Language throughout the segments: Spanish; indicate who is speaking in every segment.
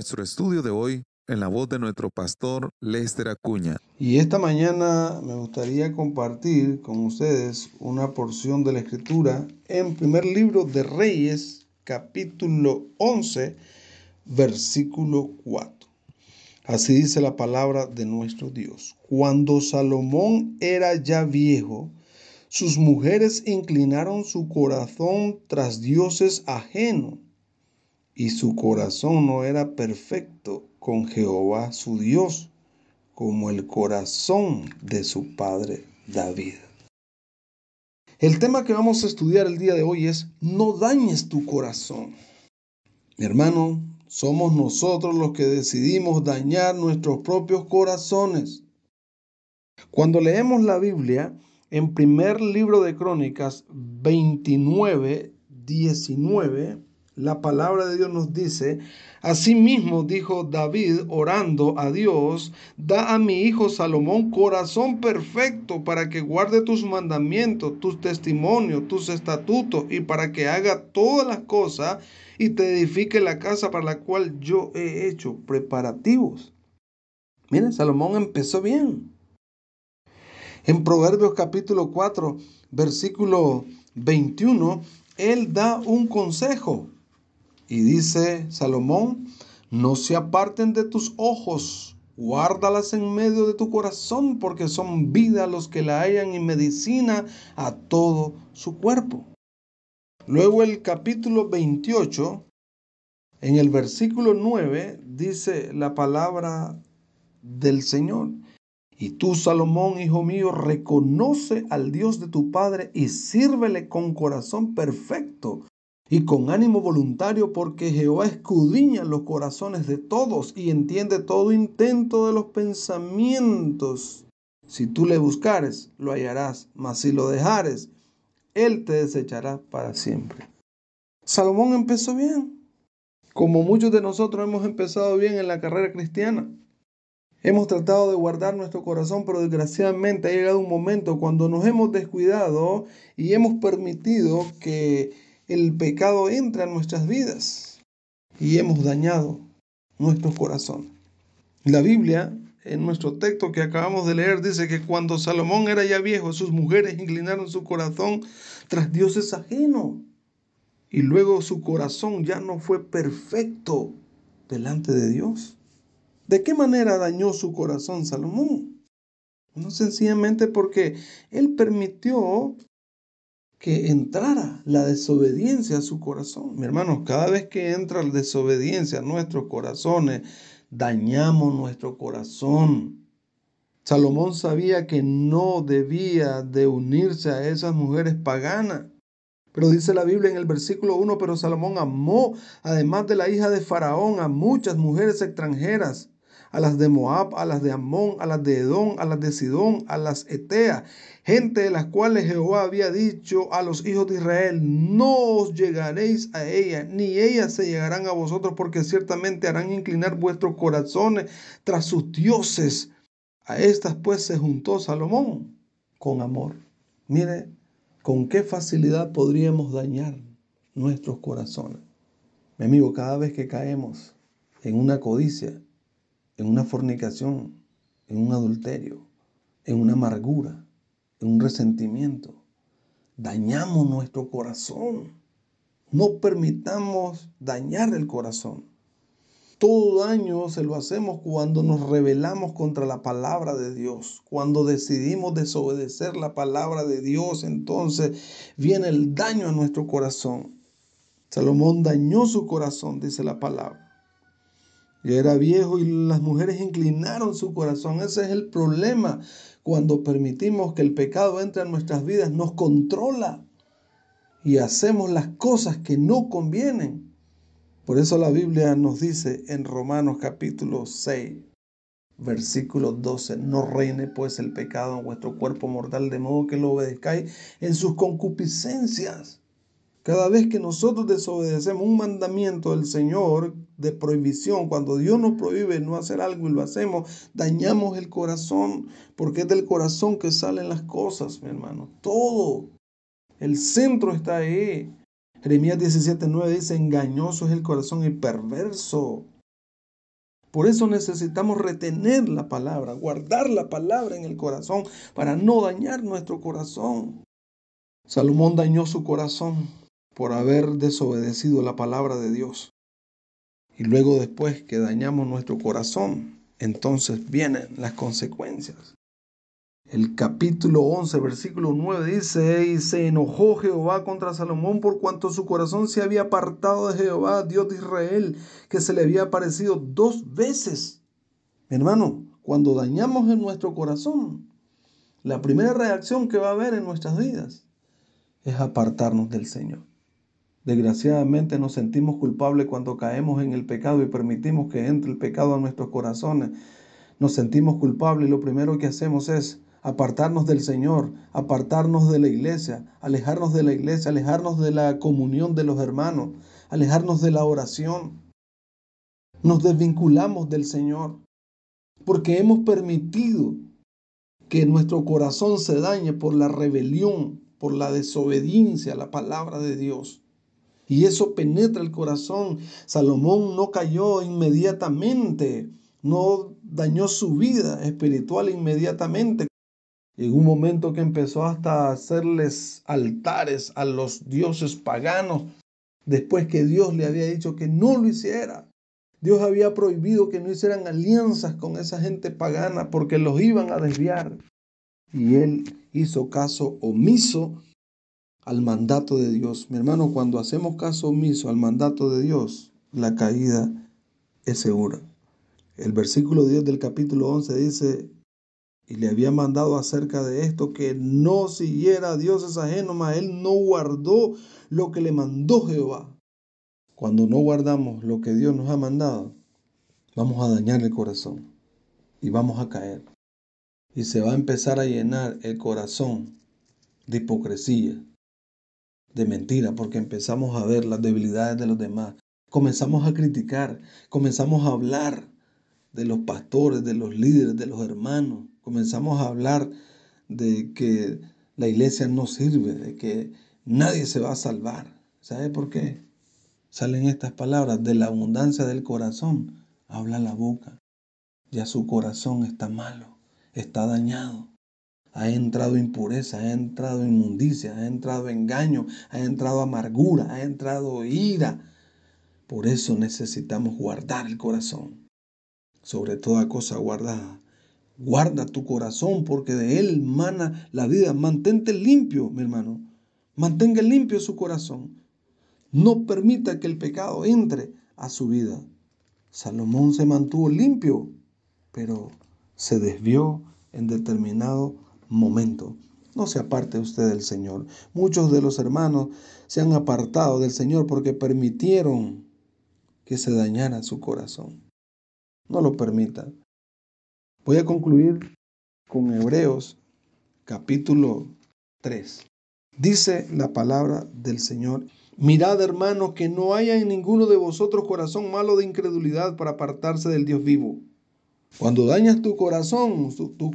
Speaker 1: nuestro estudio de hoy en la voz de nuestro pastor Lester Acuña.
Speaker 2: Y esta mañana me gustaría compartir con ustedes una porción de la Escritura en primer libro de Reyes, capítulo 11, versículo 4. Así dice la palabra de nuestro Dios. Cuando Salomón era ya viejo, sus mujeres inclinaron su corazón tras dioses ajenos, y su corazón no era perfecto con Jehová su Dios, como el corazón de su padre David. El tema que vamos a estudiar el día de hoy es: no dañes tu corazón. Mi hermano, somos nosotros los que decidimos dañar nuestros propios corazones. Cuando leemos la Biblia, en primer libro de Crónicas 29:19, la palabra de Dios nos dice: asimismo dijo David orando a Dios, da a mi hijo Salomón corazón perfecto para que guarde tus mandamientos, tus testimonios, tus estatutos, y para que haga todas las cosas y te edifique la casa para la cual yo he hecho preparativos. Miren, Salomón empezó bien. En Proverbios capítulo 4, versículo 21, él da un consejo y dice Salomón: no se aparten de tus ojos, guárdalas en medio de tu corazón, porque son vida los que la hallan y medicina a todo su cuerpo. Luego el capítulo 28, en el versículo 9, dice la palabra del Señor: y tú, Salomón, hijo mío, reconoce al Dios de tu padre y sírvele con corazón perfecto y con ánimo voluntario, porque Jehová escudriña los corazones de todos y entiende todo intento de los pensamientos. Si tú le buscares, lo hallarás, mas si lo dejares, él te desechará para siempre. Salomón empezó bien, como muchos de nosotros hemos empezado bien en la carrera cristiana. Hemos tratado de guardar nuestro corazón, pero desgraciadamente ha llegado un momento cuando nos hemos descuidado y hemos permitido que el pecado entre a nuestras vidas y hemos dañado nuestro corazón. La Biblia, en nuestro texto que acabamos de leer, dice que cuando Salomón era ya viejo, sus mujeres inclinaron su corazón tras dioses ajenos, y luego su corazón ya no fue perfecto delante de Dios. ¿De qué manera dañó su corazón Salomón? No, sencillamente porque él permitió que entrara la desobediencia a su corazón. Mi hermano, cada vez que entra la desobediencia a nuestros corazones, dañamos nuestro corazón. Salomón sabía que no debía de unirse a esas mujeres paganas. Pero dice la Biblia en el versículo 1, pero Salomón amó, además de la hija de Faraón, a muchas mujeres extranjeras, a las de Moab, a las de Amón, a las de Edom, a las de Sidón, a las Eteas, gente de las cuales Jehová había dicho a los hijos de Israel: no os llegaréis a ellas, ni ellas se llegarán a vosotros, porque ciertamente harán inclinar vuestros corazones tras sus dioses. A estas pues se juntó Salomón con amor. Mire, con qué facilidad podríamos dañar nuestros corazones. Mi amigo, cada vez que caemos en una codicia, en una fornicación, en un adulterio, en una amargura, en un resentimiento, dañamos nuestro corazón. No permitamos dañar el corazón. Todo daño se lo hacemos cuando nos rebelamos contra la palabra de Dios. Cuando decidimos desobedecer la palabra de Dios, entonces viene el daño a nuestro corazón. Salomón dañó su corazón, dice la palabra. Ya era viejo y las mujeres inclinaron su corazón. Ese es el problema. Cuando permitimos que el pecado entre en nuestras vidas, nos controla y hacemos las cosas que no convienen. Por eso la Biblia nos dice en Romanos capítulo 6, versículo 12: no reine pues el pecado en vuestro cuerpo mortal, de modo que lo obedezcáis en sus concupiscencias. Cada vez que nosotros desobedecemos un mandamiento del Señor de prohibición, cuando Dios nos prohíbe no hacer algo y lo hacemos, dañamos el corazón, porque es del corazón que salen las cosas, mi hermano. Todo, el centro está ahí. Jeremías 17:9 dice: engañoso es el corazón y perverso. Por eso necesitamos retener la palabra, guardar la palabra en el corazón para no dañar nuestro corazón. Salomón dañó su corazón por haber desobedecido la palabra de Dios. Y luego después que dañamos nuestro corazón, entonces vienen las consecuencias. El capítulo 11, versículo 9 dice: y se enojó Jehová contra Salomón por cuanto su corazón se había apartado de Jehová, Dios de Israel, que se le había aparecido 2 veces. Mi hermano, cuando dañamos en nuestro corazón, la primera reacción que va a haber en nuestras vidas es apartarnos del Señor. Desgraciadamente nos sentimos culpables cuando caemos en el pecado y permitimos que entre el pecado a nuestros corazones. Nos sentimos culpables y lo primero que hacemos es apartarnos del Señor, apartarnos de la iglesia, alejarnos de la comunión de los hermanos, alejarnos de la oración. Nos desvinculamos del Señor porque hemos permitido que nuestro corazón se dañe por la rebelión, por la desobediencia a la palabra de Dios. Y eso penetra el corazón. Salomón no cayó inmediatamente, no dañó su vida espiritual inmediatamente. Llegó un momento que empezó hasta a hacerles altares a los dioses paganos, después que Dios le había dicho que no lo hiciera. Dios había prohibido que no hicieran alianzas con esa gente pagana porque los iban a desviar. Y él hizo caso omiso al mandato de Dios. Mi hermano, cuando hacemos caso omiso al mandato de Dios, la caída es segura. El versículo 10 del capítulo 11 dice: y le había mandado acerca de esto que no siguiera a dioses ajenos, mas él no guardó lo que le mandó Jehová. Cuando no guardamos lo que Dios nos ha mandado, vamos a dañar el corazón y vamos a caer. Y se va a empezar a llenar el corazón de hipocresía, de mentira, porque empezamos a ver las debilidades de los demás. Comenzamos a criticar, comenzamos a hablar de los pastores, de los líderes, de los hermanos. Comenzamos a hablar de que la iglesia no sirve, de que nadie se va a salvar. ¿Sabe por qué? Salen estas palabras: de la abundancia del corazón habla la boca. Ya su corazón está malo, está dañado. Ha entrado impureza, ha entrado inmundicia, ha entrado engaño, ha entrado amargura, ha entrado ira. Por eso necesitamos guardar el corazón. Sobre toda cosa guardada. Guarda tu corazón porque de él mana la vida. Mantente limpio, mi hermano. Mantenga limpio su corazón. No permita que el pecado entre a su vida. Salomón se mantuvo limpio, pero se desvió en determinado momento. No se aparte usted del Señor. Muchos de los hermanos se han apartado del Señor porque permitieron que se dañara su corazón. No lo permita. Voy a concluir con Hebreos capítulo 3. Dice la palabra del Señor: mirad, hermanos, que no haya en ninguno de vosotros corazón malo de incredulidad para apartarse del Dios vivo. Cuando dañas tu corazón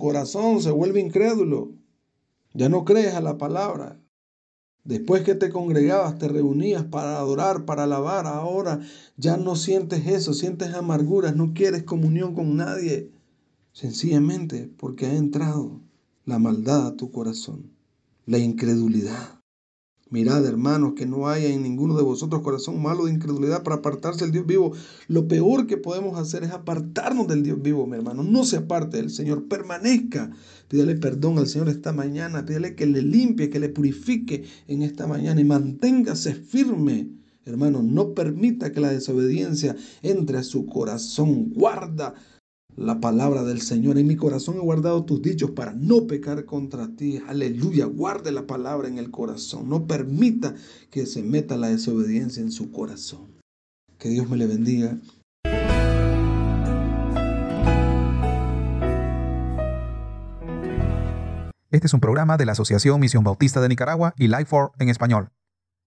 Speaker 2: se vuelve incrédulo. Ya no crees a la palabra. Después que te congregabas, te reunías para adorar, para alabar. Ahora ya no sientes eso, sientes amarguras, no quieres comunión con nadie. Sencillamente porque ha entrado la maldad a tu corazón, la incredulidad. Mirad, hermanos, que no haya en ninguno de vosotros corazón malo de incredulidad para apartarse del Dios vivo. Lo peor que podemos hacer es apartarnos del Dios vivo, mi hermano. No se aparte del Señor, permanezca. Pídale perdón al Señor esta mañana, pídale que le limpie, que le purifique en esta mañana y manténgase firme. Hermano, no permita que la desobediencia entre a su corazón. Guarda la palabra del Señor. En mi corazón he guardado tus dichos para no pecar contra ti. Aleluya. Guarde la palabra en el corazón. No permita que se meta la desobediencia en su corazón. Que Dios me le bendiga.
Speaker 3: Este es un programa de la Asociación Misión Bautista de Nicaragua y Life for en español.